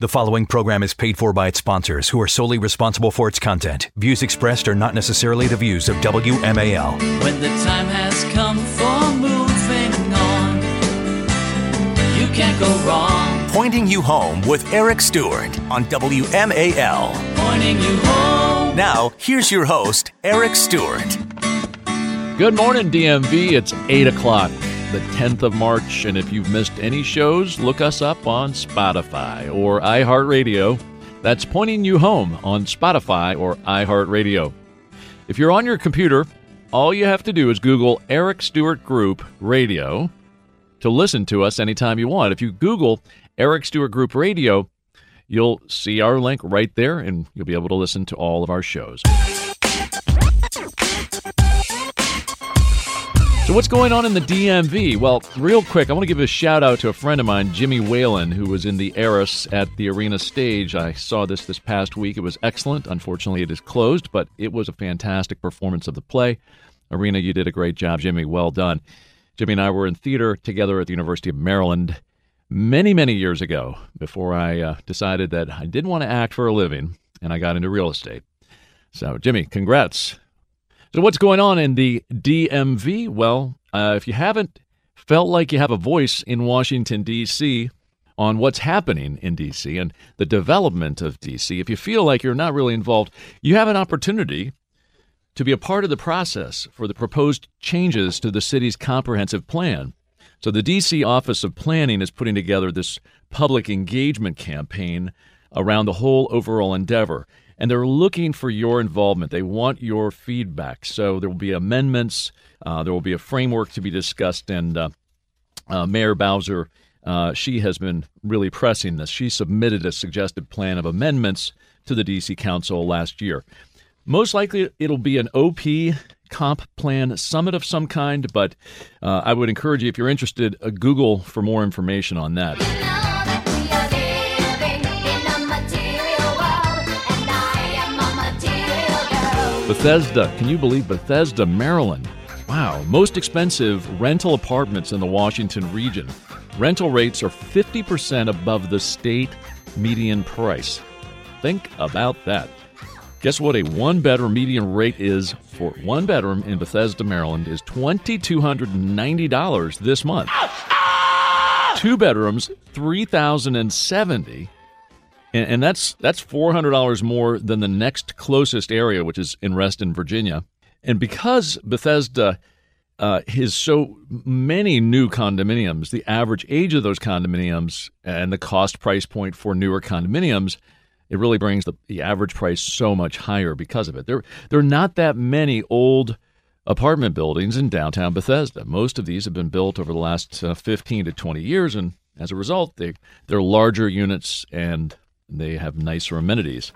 The following program is paid for by its sponsors, who are solely responsible for its content. Views expressed are not necessarily the views of WMAL. When the time has come for moving on, you can't go wrong. Pointing You Home with Eric Stewart on WMAL. Pointing you home. Now, here's your host, Eric Stewart. Good morning, DMV. It's 8 o'clock, the 10th of March, and if you've missed any shows, look us up on Spotify or iHeartRadio. That's Pointing You Home on Spotify or iHeartRadio. If you're on your computer, all you have to do is Google Eric Stewart Group Radio to listen to us anytime you want. If you Google Eric Stewart Group Radio, you'll see our link right there, and you'll be able to listen to all of our shows. So what's going on in the DMV? Well, real quick, I want to give a shout-out to a friend of mine, Jimmy Whalen, who was in the Eris at the Arena stage. I saw this past week. It was excellent. Unfortunately, it is closed, but it was a fantastic performance of the play. Arena, you did a great job, Jimmy. Well done. Jimmy and I were in theater together at the University of Maryland many, many years ago before I decided that I didn't want to act for a living, and I got into real estate. So, Jimmy, congrats. So what's going on in the DMV? Well, if you haven't felt like you have a voice in Washington, D.C., on what's happening in D.C. and the development of D.C., if you feel like you're not really involved, you have an opportunity to be a part of the process for the proposed changes to the city's comprehensive plan. So the D.C. Office of Planning is putting together this public engagement campaign around the whole overall endeavor. And they're looking for your involvement. They want your feedback. So there will be amendments. There will be a framework to be discussed. And Mayor Bowser, she has been really pressing this. She submitted a suggested plan of amendments to the D.C. Council last year. Most likely it'll be an OP comp plan summit of some kind, but I would encourage you, if you're interested, Google for more information on that. Bethesda. Can you believe Bethesda, Maryland? Wow. Most expensive rental apartments in the Washington region. Rental rates are 50% above the state median price. Think about that. Guess what a one-bedroom median rate is for one bedroom in Bethesda, Maryland is $2,290 this month. Two bedrooms, $3,070. And that's $400 more than the next closest area, which is in Reston, Virginia. And because Bethesda has so many new condominiums, the average age of those condominiums and the cost price point for newer condominiums, it really brings the average price so much higher because of it. There are not that many old apartment buildings in downtown Bethesda. Most of these have been built over the last 15 to 20 years, and as a result, they're larger units and they have nicer amenities.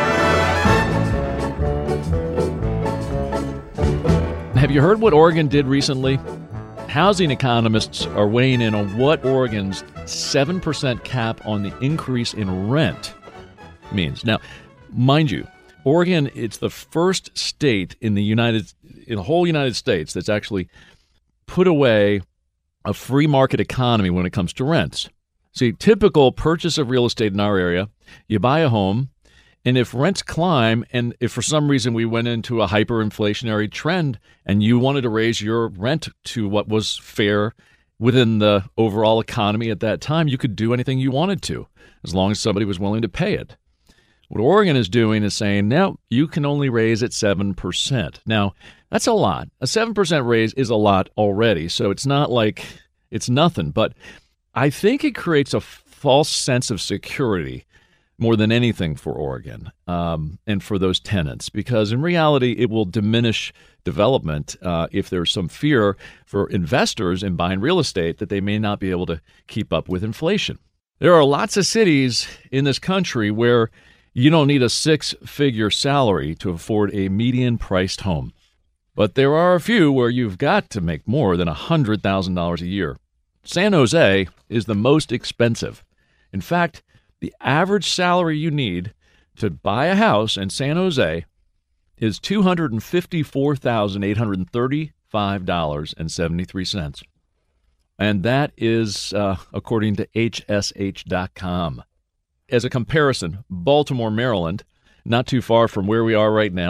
Have you heard what Oregon did recently? Housing economists are weighing in on what Oregon's 7% cap on the increase in rent means. Now, mind you, Oregon, it's the first state in the whole United States that's actually put away a free market economy when it comes to rents. See, typical purchase of real estate in our area, you buy a home, and if rents climb, and if for some reason we went into a hyperinflationary trend and you wanted to raise your rent to what was fair within the overall economy at that time, you could do anything you wanted to, as long as somebody was willing to pay it. What Oregon is doing is saying, no, you can only raise at 7%. Now, that's a lot. A 7% raise is a lot already, so it's not like it's nothing, but I think it creates a false sense of security more than anything for Oregon and for those tenants, because in reality, it will diminish development if there's some fear for investors in buying real estate that they may not be able to keep up with inflation. There are lots of cities in this country where you don't need a six-figure salary to afford a median-priced home. But there are a few where you've got to make more than $100,000 a year. San Jose is the most expensive. In fact, the average salary you need to buy a house in San Jose is $254,835.73. And that is according to HSH.com. as a comparison, Baltimore, Maryland, not too far from where we are right now,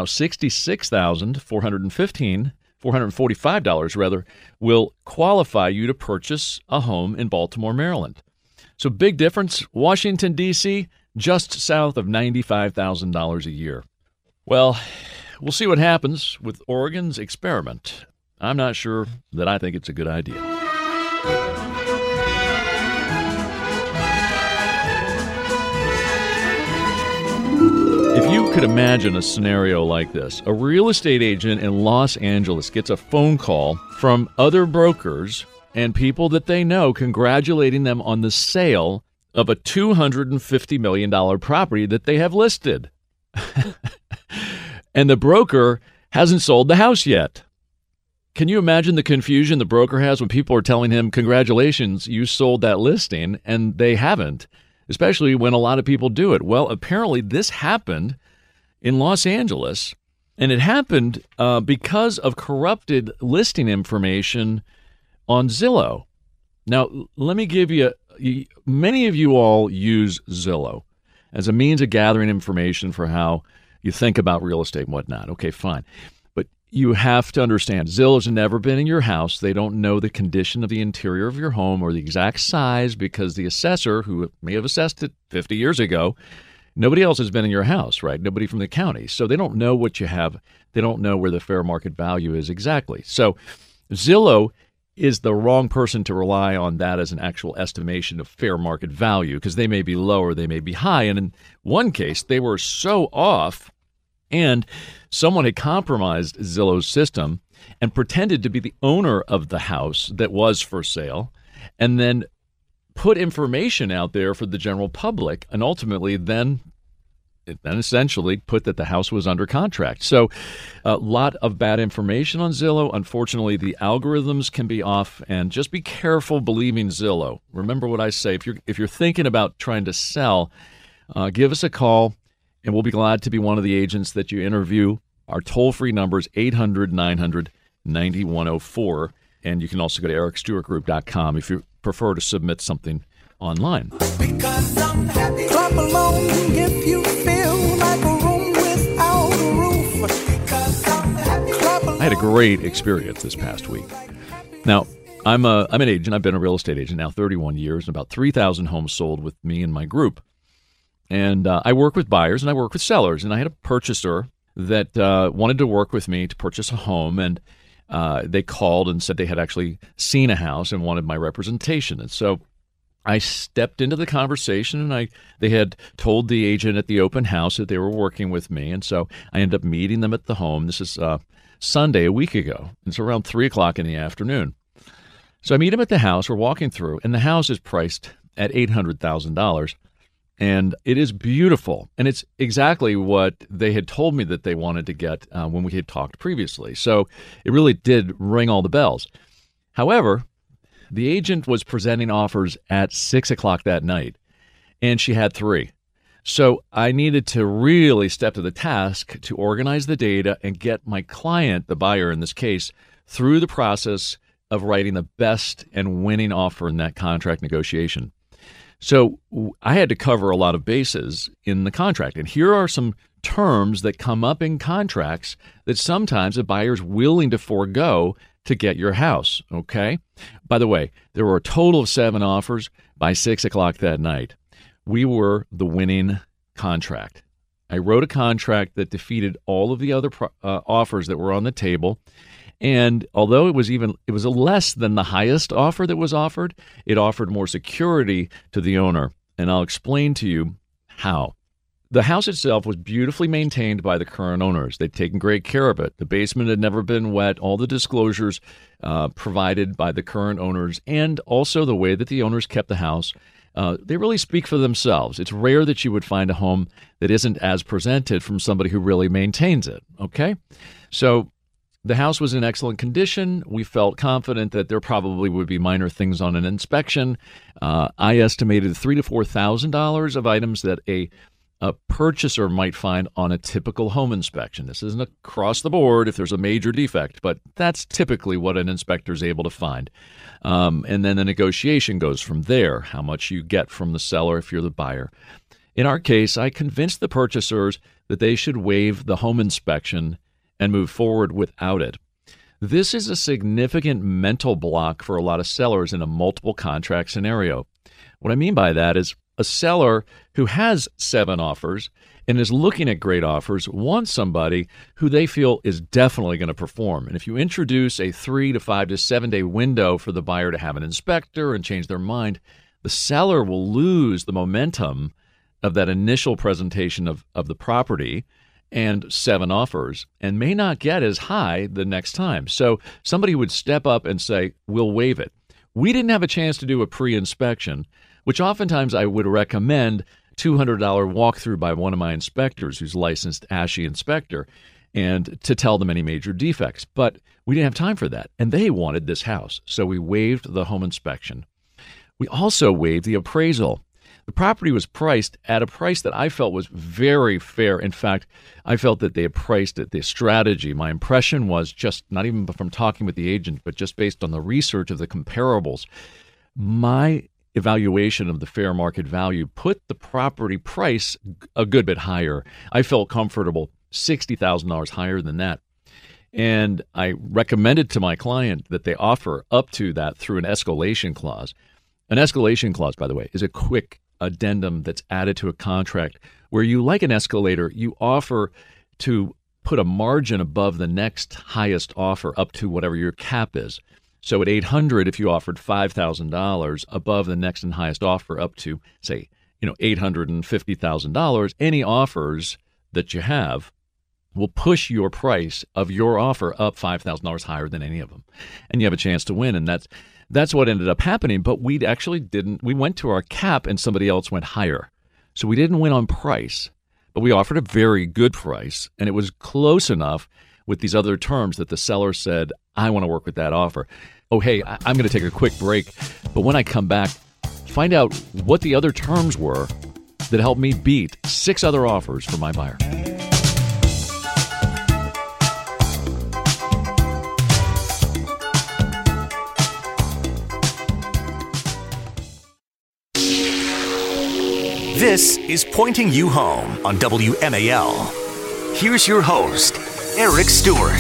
$445 rather, will qualify you to purchase a home in Baltimore, Maryland. So big difference. Washington, D.C., just south of $95,000 a year. Well, we'll see what happens with Oregon's experiment. I'm not sure that I think it's a good idea. If you could imagine a scenario like this, a real estate agent in Los Angeles gets a phone call from other brokers and people that they know congratulating them on the sale of a $250 million property that they have listed. And the broker hasn't sold the house yet. Can you imagine the confusion the broker has when people are telling him, congratulations, you sold that listing, and they haven't, especially when a lot of people do it? Well, apparently this happened in Los Angeles, and it happened because of corrupted listing information on Zillow. Now, let me give you, many of you all use Zillow as a means of gathering information for how you think about real estate and whatnot. Okay, fine. But you have to understand, Zillow's never been in your house. They don't know the condition of the interior of your home or the exact size because the assessor, who may have assessed it 50 years ago, nobody else has been in your house, right? Nobody from the county. So they don't know what you have. They don't know where the fair market value is exactly. So Zillow is the wrong person to rely on that as an actual estimation of fair market value because they may be low or they may be high. And in one case, they were so off, and someone had compromised Zillow's system and pretended to be the owner of the house that was for sale, and then put information out there for the general public, and ultimately then essentially put that the house was under contract. So a lot of bad information on Zillow. Unfortunately, the algorithms can be off, and just be careful believing Zillow. Remember what I say. If you're thinking about trying to sell, give us a call, and we'll be glad to be one of the agents that you interview. Our toll-free number is 800-900-9104, and you can also go to ericstewartgroup.com if you prefer to submit something online. Because I'm happy. Clap along if you feel like a room without a roof. Because I'm happy. I had a great experience this past week. Now, I'm an agent. I've been a real estate agent now 31 years, and about 3,000 homes sold with me and my group. And I work with buyers and I work with sellers. And I had a purchaser that wanted to work with me to purchase a home, and they called and said they had actually seen a house and wanted my representation. And so I stepped into the conversation, and they had told the agent at the open house that they were working with me. And so I ended up meeting them at the home. This is Sunday, a week ago. It's around 3 o'clock in the afternoon. So I meet them at the house. We're walking through, and the house is priced at $800,000. And it is beautiful. And it's exactly what they had told me that they wanted to get when we had talked previously. So it really did ring all the bells. However, the agent was presenting offers at 6 o'clock that night, and she had 3. So I needed to really step to the task to organize the data and get my client, the buyer in this case, through the process of writing the best and winning offer in that contract negotiation. So I had to cover a lot of bases in the contract. And here are some terms that come up in contracts that sometimes a buyer's willing to forego to get your house, okay? By the way, there were a total of 7 offers by 6 o'clock that night. We were the winning contract. I wrote a contract that defeated all of the other offers that were on the table. And although it was less than the highest offer that was offered, it offered more security to the owner. And I'll explain to you how. The house itself was beautifully maintained by the current owners. They'd taken great care of it. The basement had never been wet. All the disclosures provided by the current owners, and also the way that the owners kept the house, they really speak for themselves. It's rare that you would find a home that isn't as presented from somebody who really maintains it, okay? So the house was in excellent condition. We felt confident that there probably would be minor things on an inspection. I estimated $3,000 to $4,000 of items that a purchaser might find on a typical home inspection. This isn't across the board if there's a major defect, but that's typically what an inspector is able to find. And then the negotiation goes from there, how much you get from the seller if you're the buyer. In our case, I convinced the purchasers that they should waive the home inspection and move forward without it. This is a significant mental block for a lot of sellers in a multiple contract scenario. What I mean by that is a seller who has 7 offers and is looking at great offers wants somebody who they feel is definitely going to perform. And if you introduce a 3 to 5 to 7 day window for the buyer to have an inspector and change their mind, the seller will lose the momentum of that initial presentation of the property and 7 offers and may not get as high the next time. So somebody would step up and say, we'll waive it. We didn't have a chance to do a pre-inspection, which oftentimes I would recommend $200 walkthrough by one of my inspectors who's licensed ASHI inspector and to tell them any major defects. But we didn't have time for that, and they wanted this house. So we waived the home inspection. We also waived the appraisal. The property was priced at a price that I felt was very fair. In fact, I felt that they had priced it, the strategy. My impression was just not even from talking with the agent, but just based on the research of the comparables. My evaluation of the fair market value put the property price a good bit higher. I felt comfortable $60,000 higher than that. And I recommended to my client that they offer up to that through an escalation clause. An escalation clause, by the way, is a quick addendum that's added to a contract where you, like an escalator, you offer to put a margin above the next highest offer up to whatever your cap is. So at $800, if you offered $5,000 above the next and highest offer up to, say, $850,000, any offers that you have will push your price of your offer up $5,000 higher than any of them. And you have a chance to win. And that's what ended up happening. But we actually didn't. We went to our cap and somebody else went higher. So we didn't win on price, but we offered a very good price. And it was close enough with these other terms that the seller said, I want to work with that offer. Oh, hey, I'm going to take a quick break. But when I come back, find out what the other terms were that helped me beat 6 other offers for my buyer. This is Pointing You Home on WMAL. Here's your host, Eric Stewart.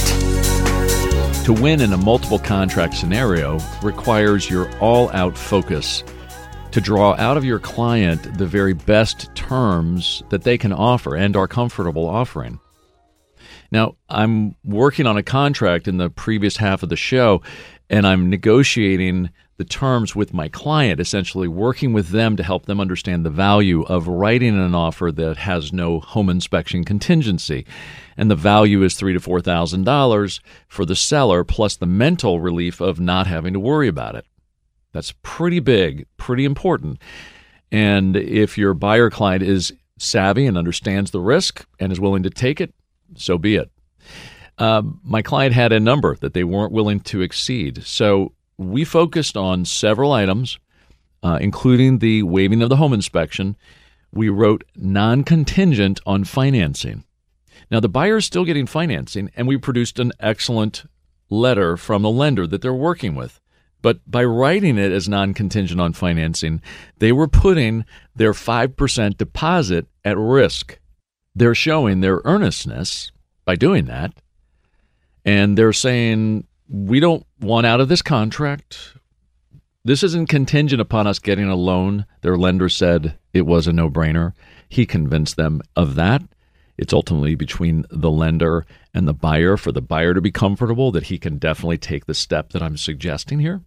To win in a multiple contract scenario requires your all-out focus to draw out of your client the very best terms that they can offer and are comfortable offering. Now, I'm working on a contract in the previous half of the show, and I'm negotiating the terms with my client, essentially working with them to help them understand the value of writing an offer that has no home inspection contingency. And the value is $3,000 to $4,000 for the seller, plus the mental relief of not having to worry about it. That's pretty big, pretty important. And if your buyer client is savvy and understands the risk and is willing to take it, so be it. My client had a number that they weren't willing to exceed. So we focused on several items, including the waiving of the home inspection. We wrote non-contingent on financing. Now, the buyer is still getting financing, and we produced an excellent letter from the lender that they're working with. But by writing it as non-contingent on financing, they were putting their 5% deposit at risk. They're showing their earnestness by doing that, and they're saying, we don't want out of this contract. This isn't contingent upon us getting a loan. Their lender said it was a no-brainer. He convinced them of that. It's ultimately between the lender and the buyer for the buyer to be comfortable that he can definitely take the step that I'm suggesting here.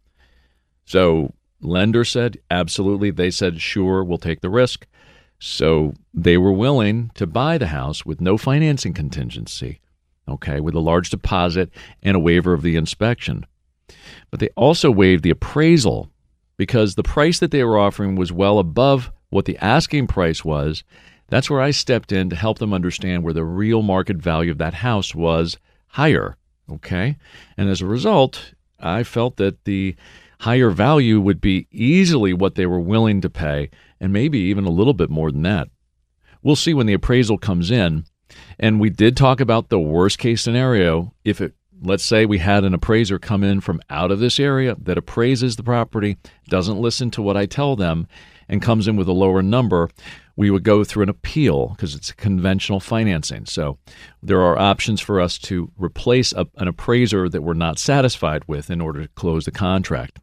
So lender said, absolutely. They said, sure, we'll take the risk. So they were willing to buy the house with no financing contingency, okay, with a large deposit and a waiver of the inspection. But they also waived the appraisal because the price that they were offering was well above what the asking price was. That's where I stepped in to help them understand where the real market value of that house was higher, okay? And as a result, I felt that the higher value would be easily what they were willing to pay, and maybe even a little bit more than that. We'll see when the appraisal comes in. And we did talk about the worst case scenario. Let's say we had an appraiser come in from out of this area that appraises the property, doesn't listen to what I tell them, and comes in with a lower number, we would go through an appeal because it's conventional financing. So there are options for us to replace an appraiser that we're not satisfied with in order to close the contract.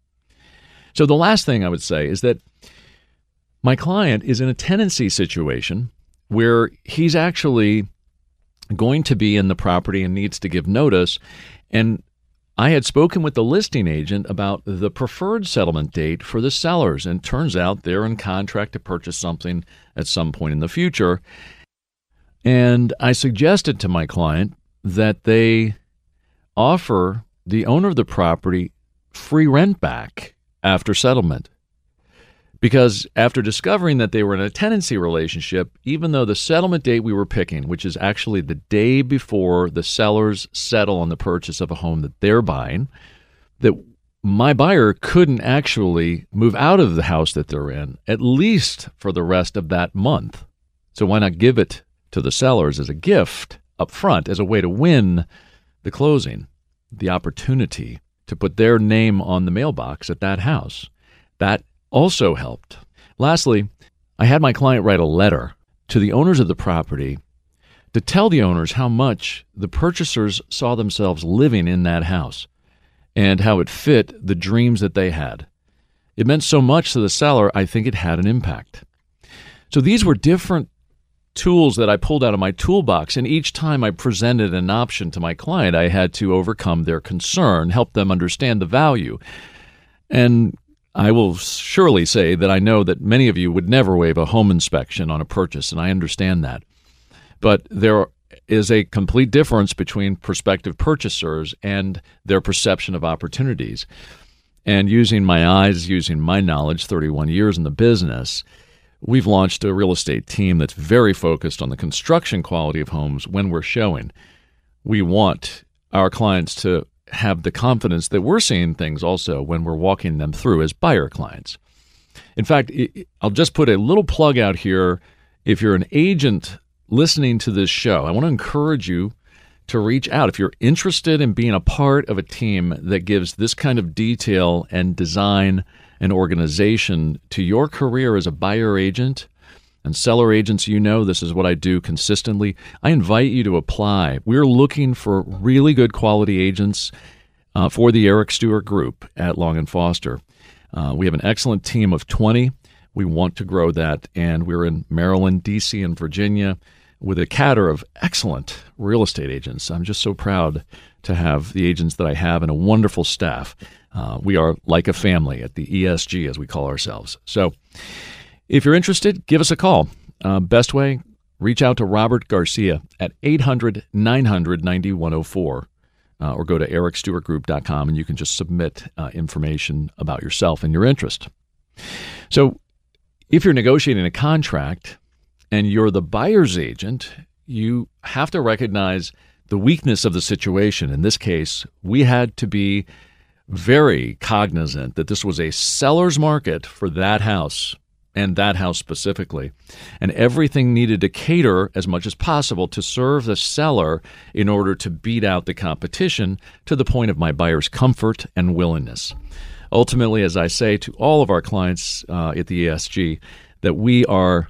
So the last thing I would say is that my client is in a tenancy situation where he's actually going to be in the property and needs to give notice. And I had spoken with the listing agent about the preferred settlement date for the sellers, and turns out they're in contract to purchase something at some point in the future. And I suggested to my client that they offer the owner of the property free rent back after settlement. Because after discovering that they were in a tenancy relationship, even though the settlement date we were picking, which is actually the day before the sellers settle on the purchase of a home that they're buying, that my buyer couldn't actually move out of the house that they're in, at least for the rest of that month. So why not give it to the sellers as a gift up front, as a way to win the closing, the opportunity to put their name on the mailbox at that house? That also helped. Lastly, I had my client write a letter to the owners of the property to tell the owners how much the purchasers saw themselves living in that house and how it fit the dreams that they had. It meant so much to the seller, I think it had an impact. So these were different tools that I pulled out of my toolbox, and each time I presented an option to my client, I had to overcome their concern, help them understand the value. And I will surely say that I know that many of you would never waive a home inspection on a purchase, and I understand that. But there is a complete difference between prospective purchasers and their perception of opportunities. And using my eyes, using my knowledge, 31 years in the business, we've launched a real estate team that's very focused on the construction quality of homes when we're showing. We want our clients to have the confidence that we're seeing things also when we're walking them through as buyer clients. In fact, I'll just put a little plug out here. If you're an agent listening to this show, I want to encourage you to reach out. If you're interested in being a part of a team that gives this kind of detail and design and organization to your career as a buyer agent and seller agents, you know this is what I do consistently. I invite you to apply. We're looking for really good quality agents for the Eric Stewart Group at Long & Foster. We have an excellent team of 20. We want to grow that, and we're in Maryland, D.C., and Virginia with a cadre of excellent real estate agents. I'm just so proud to have the agents that I have and a wonderful staff. We are like a family at the ESG, as we call ourselves. So if you're interested, give us a call. Best way, reach out to Robert Garcia at 800-900-9104 or go to ericstewartgroup.com, and you can just submit information about yourself and your interest. So if you're negotiating a contract and you're the buyer's agent, you have to recognize the weakness of the situation. In this case, we had to be very cognizant that this was a seller's market for that house, and that house specifically. And everything needed to cater as much as possible to serve the seller in order to beat out the competition to the point of my buyer's comfort and willingness. Ultimately, as I say to all of our clients at the ESG, that we are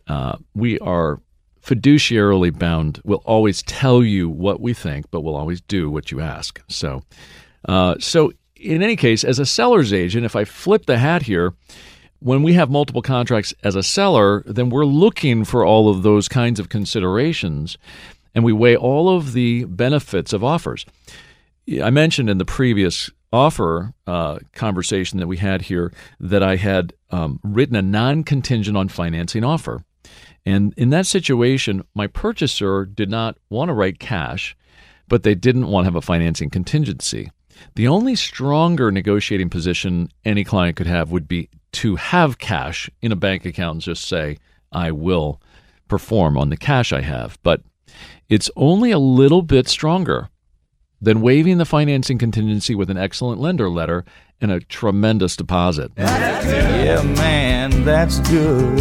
fiduciarily bound. We'll always tell you what we think, but we'll always do what you ask. So in any case, as a seller's agent, if I flip the hat here, when we have multiple contracts as a seller, then we're looking for all of those kinds of considerations, and we weigh all of the benefits of offers. I mentioned in the previous offer conversation that we had here that I had written a non-contingent on financing offer. And in that situation, my purchaser did not want to write cash, but they didn't want to have a financing contingency. The only stronger negotiating position any client could have would be to have cash in a bank account and just say, I will perform on the cash I have. But it's only a little bit stronger than waiving the financing contingency with an excellent lender letter and a tremendous deposit. Yeah, man, that's good.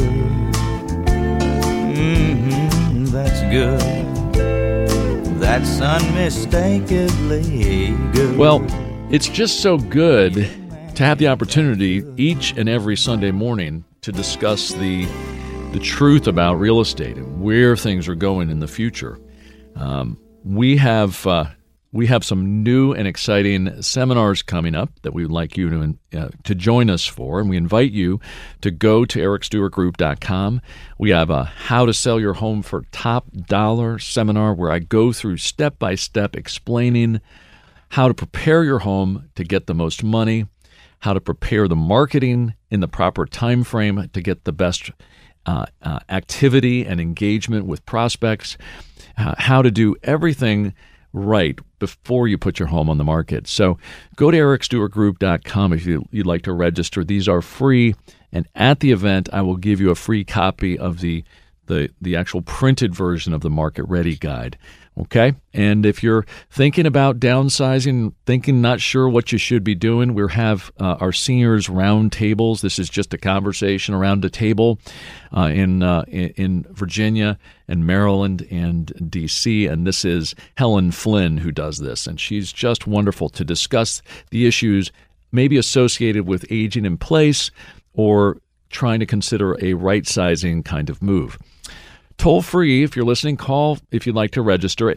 That's good. That's unmistakably good. Well, it's just so good to have the opportunity each and every Sunday morning to discuss the truth about real estate and where things are going in the future. We have some new and exciting seminars coming up that we would like you to join us for, and we invite you to go to ericstewartgroup.com. We have a How to Sell Your Home for Top Dollar seminar where I go through step-by-step explaining how to prepare your home to get the most money, how to prepare the marketing in the proper time frame to get the best activity and engagement with prospects, how to do everything right before you put your home on the market. So go to ericstewartgroup.com if you'd like to register. These are free, and at the event, I will give you a free copy of the actual printed version of the Market Ready Guide. Okay? And if you're thinking about downsizing, not sure what you should be doing, we have our seniors round tables. This is just a conversation around a table in Virginia and Maryland and D.C., and this is Helen Flynn who does this, and she's just wonderful to discuss the issues maybe associated with aging in place or trying to consider a right-sizing kind of move. Toll free, if you're listening, call if you'd like to register at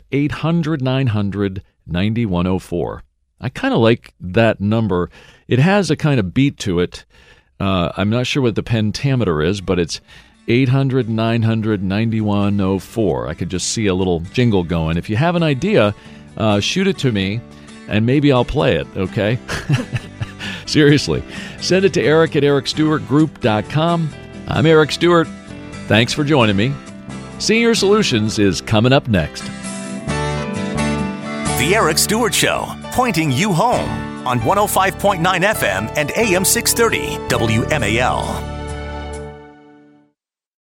800-900-9104. I kind of like that number. It has a kind of beat to it. I'm not sure what the pentameter is, but it's 800-900-9104. I could just see a little jingle going. If you have an idea, shoot it to me, and maybe I'll play it, okay? Seriously. Send it to Eric at ericstewartgroup.com. I'm Eric Stewart. Thanks for joining me. Senior Solutions is coming up next. The Eric Stewart Show, pointing you home on 105.9 FM and AM 630 WMAL.